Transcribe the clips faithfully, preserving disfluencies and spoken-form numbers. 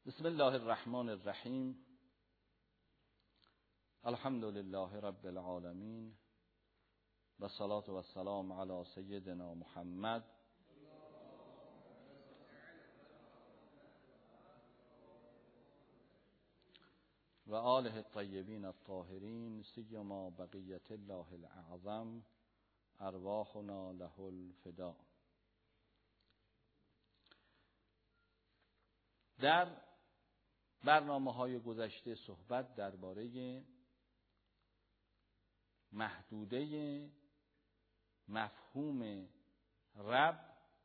بسم الله الرحمن الرحیم. الحمد لله رب العالمین و صلاة و السلام علی سیدنا محمد و آله الطیبین الطاهرین سیما بقیت الله الاعظم ارواحنا له الفدا. در برنامه‌های گذشته صحبت درباره محدوده مفهوم رب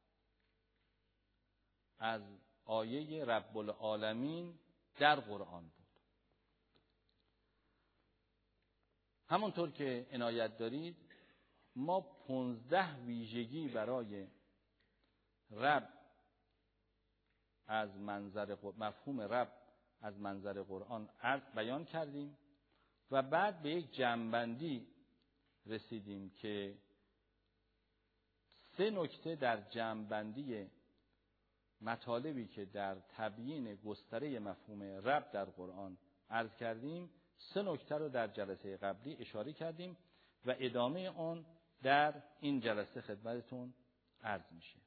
از آیه رب العالمین در قرآن بود. همونطور که عنایت دارید ما پانزده ویژگی برای رب از منظر مفهوم رب از منظر قرآن عرض بیان کردیم و بعد به یک جمع‌بندی رسیدیم که سه نکته در جمع‌بندی مطالبی که در تبیین گستره مفهوم رب در قرآن عرض کردیم، سه نکته رو در جلسه قبلی اشاره کردیم و ادامه آن در این جلسه خدمتتون عرض میشه.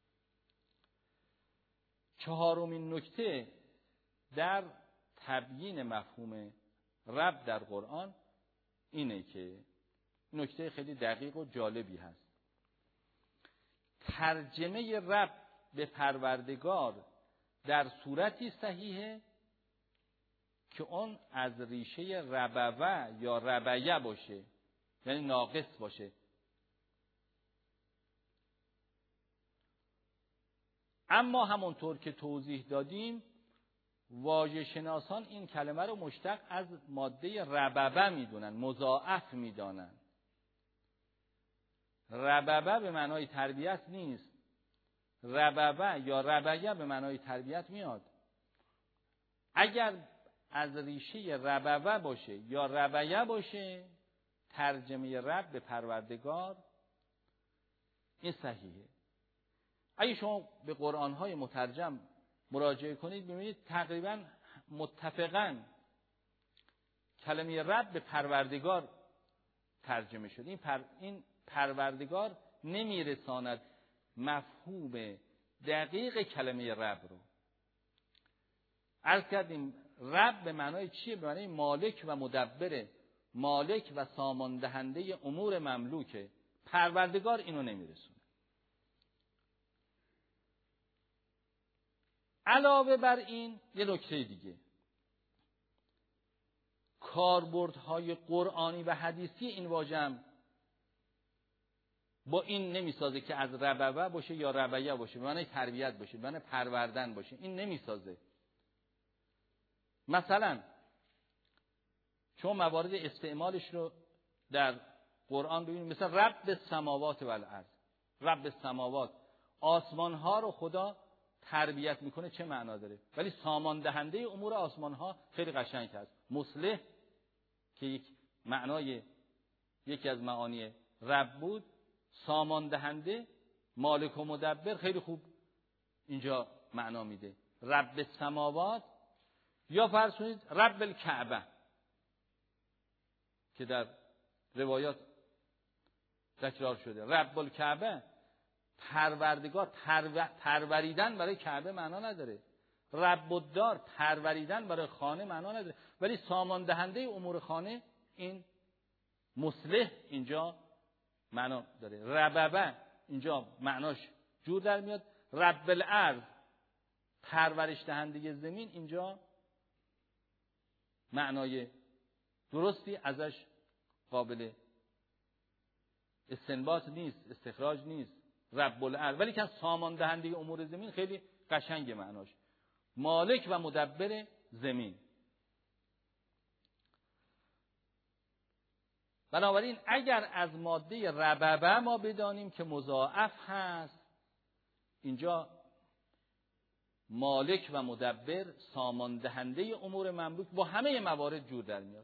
چهارمین نکته در تبیین مفهوم رب در قرآن اینه که نکته خیلی دقیق و جالبی هست. ترجمه رب به پروردگار در صورتی صحیحه که اون از ریشه ربوه یا ربیه باشه، یعنی ناقص باشه. اما همونطور که توضیح دادیم واژه شناسان این کلمه رو مشتق از ماده ربوه میدونن، مضاعف میدانن. ربوه به معنای تربیت نیست. ربوه یا ربیه به معنای تربیت میاد. اگر از ریشه ربوه باشه یا ربیه باشه، ترجمه رب به پروردگار این صحیحه. اگه شما به قرآن‌های مترجم مراجعه کنید ببینید تقریباً متفقاً کلمه رب به پروردگار ترجمه شده. این, پر... این پروردگار نمیرساند مفهوم دقیق کلمه رب رو. عرض کردیم رب به معنای چیه؟ به معنای مالک و مدبر، مالک و سامان دهنده امور مملوکه. پروردگار اینو نمیرسونه. علاوه بر این یه نکته دیگه، کاربردهای قرآنی و حدیثی این واژه با این نمیسازه که از ربوه باشه یا ربیه باشه، به معنی تربیت باشه، به معنی پروردن باشه. این نمیسازه. مثلا شما موارد استعمالش رو در قرآن ببینید، مثلا رب السماوات و الارض. رب السماوات، آسمان ها رو خدا تربیت میکنه، چه معنا داره؟ ولی سامان دهنده امور آسمان ها خیلی قشنگ هست. مصلح که یک معنای یکی از معانی رب بود، سامان دهنده، مالک و مدبر خیلی خوب اینجا معنا میده. رب السماوات یا فرض کنید رب الکعبه که در روایات تکرار شده. رب الکعبه، پروردگار، پرو... پروریدن برای کعبه معنا نداره. رب الدار، پروریدن برای خانه معنا نداره. ولی سامان دهنده امور خانه، این مصلح اینجا معنا داره. ربوه اینجا معناش جور در میاد. رب الارض، پرورش دهنده زمین، اینجا معنای درستی ازش قابل استنباط نیست، استخراج نیست. رب الارض، ولی که سامان دهنده امور زمین خیلی قشنگ معناش، مالک و مدبر زمین. بنابراین اگر از ماده ربوه ما بدانیم که مضاعف هست، اینجا مالک و مدبر، سامان دهنده امور مملوک، با همه موارد جور در میاد.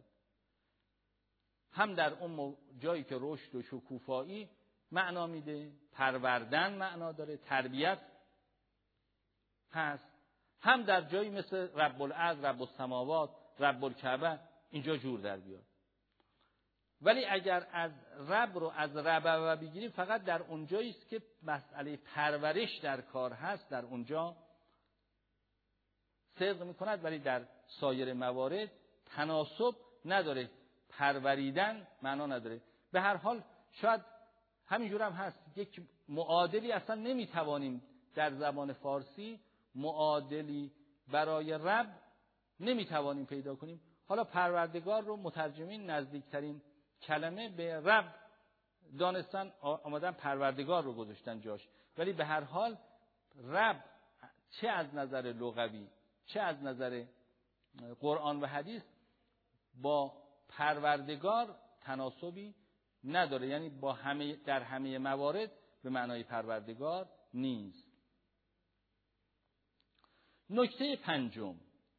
هم در اون جایی که رشد و شکوفایی معنا میده، پروردن معنا داره، تربیت هست، هم در جایی مثل رب الارض، رب السماوات، رب الکعبه اینجا جور در بیاد. ولی اگر از رب رو از ربوه بگیریم فقط در اونجایی است که مسئله پرورش در کار هست، در اونجا صدق میکند، ولی در سایر موارد تناسب نداره، پروریدن معنا نداره. به هر حال شاید همینجور هم هست، یک معادلی اصلا نمیتوانیم در زبان فارسی معادلی برای رب نمیتوانیم پیدا کنیم. حالا پروردگار رو مترجمین نزدیکترین کلمه به رب دانستن، آمدن پروردگار رو گذاشتن جاش. ولی به هر حال رب چه از نظر لغوی چه از نظر قرآن و حدیث با پروردگار تناسبی نداره، یعنی با همه در همه موارد به معنای پروردگار نیست. نکته پنجم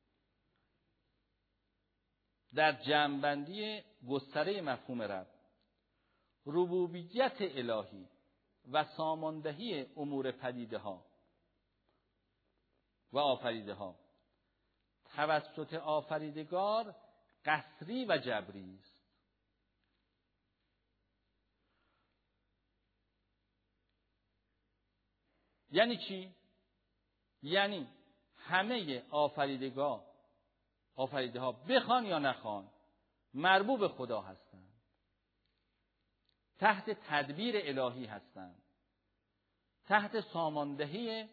در جمع‌بندی گستره مفهوم رب، ربوبیت الهی و ساماندهی امور پدیده ها و آفریده ها توسط آفریدگار قصری و جبری است. یعنی چی؟ یعنی همه آفریدگاه آفریده ها بخوان یا نخوان مربوب خدا هستند، تحت تدبیر الهی هستند، تحت ساماندهی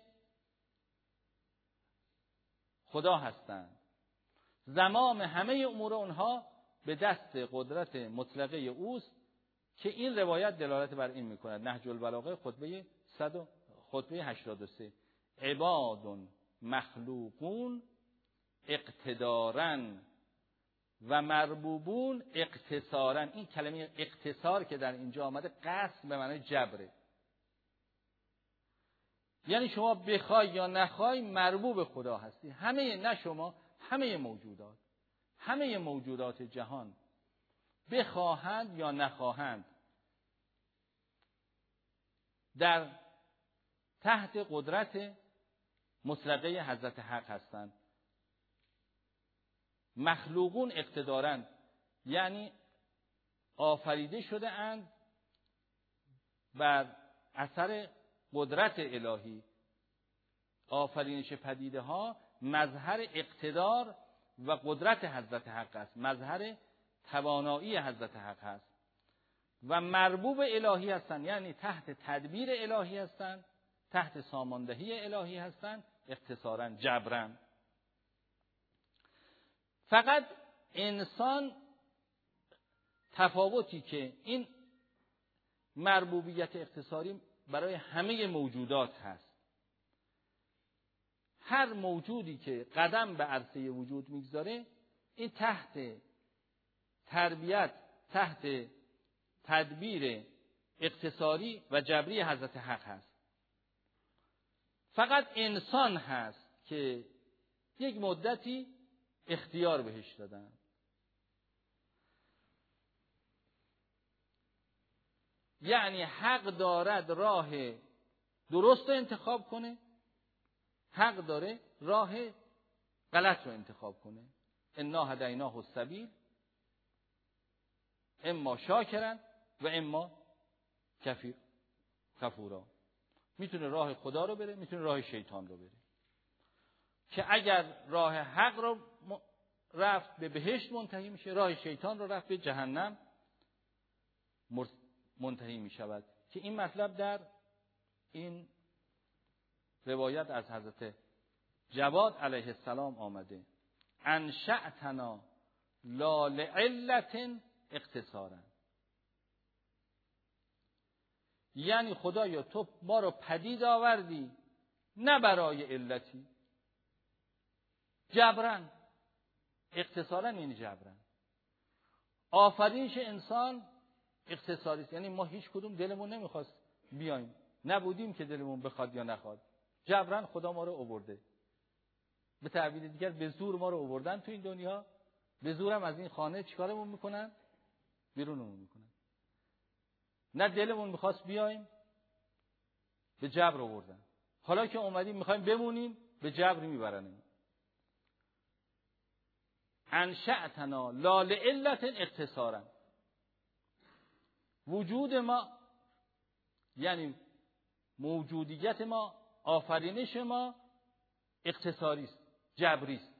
خدا هستند. زمام همه امور اونها به دست قدرت مطلقه اوست که این روایت دلالت بر این میکند. نهج البلاغه خطبه صد خطبه هشتاد و سه، عباد مخلوقون اقتدارن و مربوبون اقتصارن. این کلمه اقتصار که در اینجا آمده قصد به معنای جبره، یعنی شما بخوای یا نخوای مربوب خدا هستی. همه، نه شما، همه موجودات همه موجودات جهان بخواهند یا نخواهند در تحت قدرت مطلقه حضرت حق هستند. مخلوقون اقتدارند یعنی آفریده شده اند بر اثر قدرت الهی. آفرینش پدیده ها مظهر اقتدار و قدرت حضرت حق است، مظهر توانایی حضرت حق است. و مربوب الهی هستند یعنی تحت تدبیر الهی هستند، تحت ساماندهی الهی هستند، اختصاراً جبراً. فقط انسان تفاوتی که این مربوبیت اختصاری برای همه موجودات هست. هر موجودی که قدم به عرصه وجود میگذاره این تحت تربیت، تحت تدبیر اختصاری و جبری حضرت حق هست. فقط انسان هست که یک مدتی اختیار بهش دادن. یعنی حق دارد راه درست رو انتخاب کنه، حق داره راه غلط رو انتخاب کنه. انا هدیناه السبیل اما شاکرا و اما کفور کفورا. میتونه راه خدا رو بره، میتونه راه شیطان رو بره. که اگر راه حق رو رفت به بهشت منتهی میشه، راه شیطان رو رفت به جهنم منتهی میشود. که این مطلب در این روایت از حضرت جواد علیه السلام آمده: انشأتنا لا لعلت اقتصارا. یعنی خدایا تو ما رو پدید آوردی نه برای علتی، جبران. اقتصارا یعنی جبران. آفرینش انسان اقتصاری است، یعنی ما هیچ کدوم دلمون نمیخواست بیایم، نبودیم که دلمون بخواد یا نخواد، جبران خدا ما رو آورده. به تعبیر دیگر به زور ما رو آوردن تو این دنیا، به زورم از این خانه چیکارمون میکنن؟ بیرونمون میکنن. نه دلمون میخواست بیایم، به جبر آوردن. حالا که اومدیم میخوایم بمونیم، به جبر میبرن. انشأتنا لا لعلت اقتصارا، وجود ما یعنی موجودیت ما، آفرینش ما اقتصاری است، جبری است.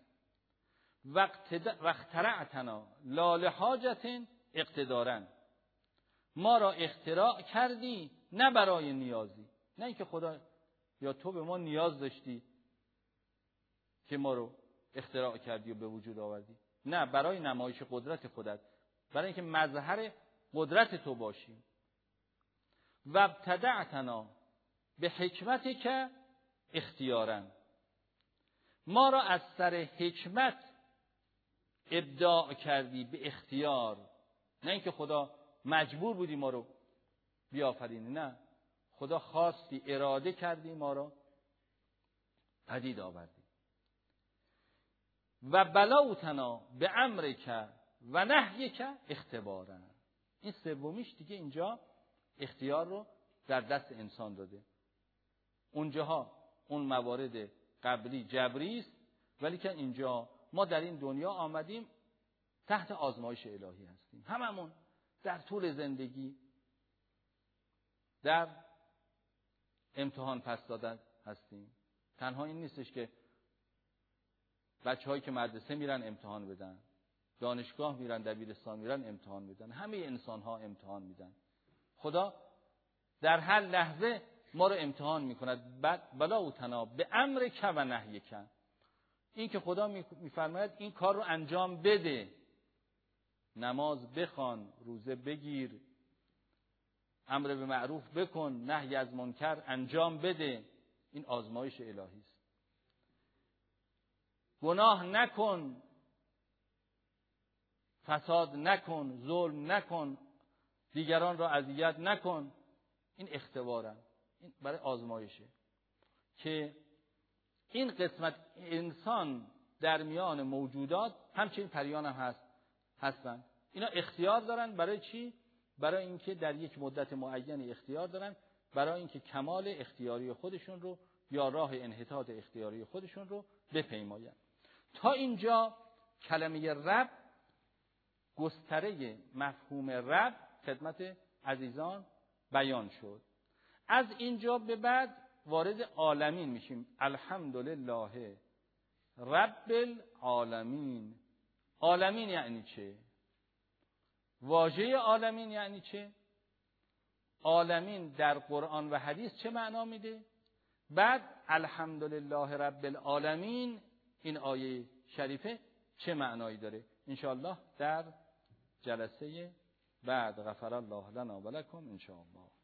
واخترعتنا لا لحاجت اقتدارا، ما را اختراع کردی نه برای نیازی، نه اینکه خدا یا تو به ما نیاز داشتی که ما رو اختراع کردی و به وجود آوردی، نه، برای نمایش قدرت خودت، برای اینکه مظهر قدرت تو باشیم. و ابتدعتنا به حکمتی که اختیارا، ما را از سر حکمت ابداع کردی به اختیار، نه اینکه خدا مجبور بودی ما رو بیافرینی، نه، خدا خواستی، اراده کردی ما رو پدید آوردی. و بلوتنا به امرک و نهیک اختبارا، این سومیش دیگه اینجا اختیار رو در دست انسان داده. اونجاها اون موارد قبلی جبری است، ولی که اینجا ما در این دنیا آمدیم تحت آزمایش الهی هستیم، هممون در طول زندگی در امتحان پس دادن هستیم. تنها این نیستش که بچه‌هایی که مدرسه میرن امتحان بدن، دانشگاه میرن، دبیرستان میرن امتحان بدن، همه انسان‌ها امتحان میدن. خدا در هر لحظه ما رو امتحان میکند. بلوتنا به امرک و نهیک، این که خدا میفرماید این کار رو انجام بده، نماز بخوان، روزه بگیر، امر به معروف بکن، نهی از منکر انجام بده، این آزمایش الهی است. گناه نکن، فساد نکن، ظلم نکن، دیگران را اذیت نکن، این اختباره، این برای آزمایشه که این قسمت انسان در میان موجودات، همچنین پریان هم هست هستن، اینا اختیار دارن. برای چی؟ برای اینکه در یک مدت معین اختیار دارن، برای اینکه کمال اختیاری خودشون رو یا راه انحطاط اختیاری خودشون رو بپیمایند. تا اینجا کلمه رب، گستره مفهوم رب خدمت عزیزان بیان شد. از اینجا به بعد وارد عالمین میشیم. الحمدلله رب العالمین. عالمین یعنی چه؟ واژه عالمین یعنی چه؟ عالمین در قرآن و حدیث چه معنا میده؟ بعد الحمدلله رب العالمین، این آیه شریفه چه معنایی داره؟ انشاءالله در جلسه بعد. غفر الله لنا و لکم انشاءالله.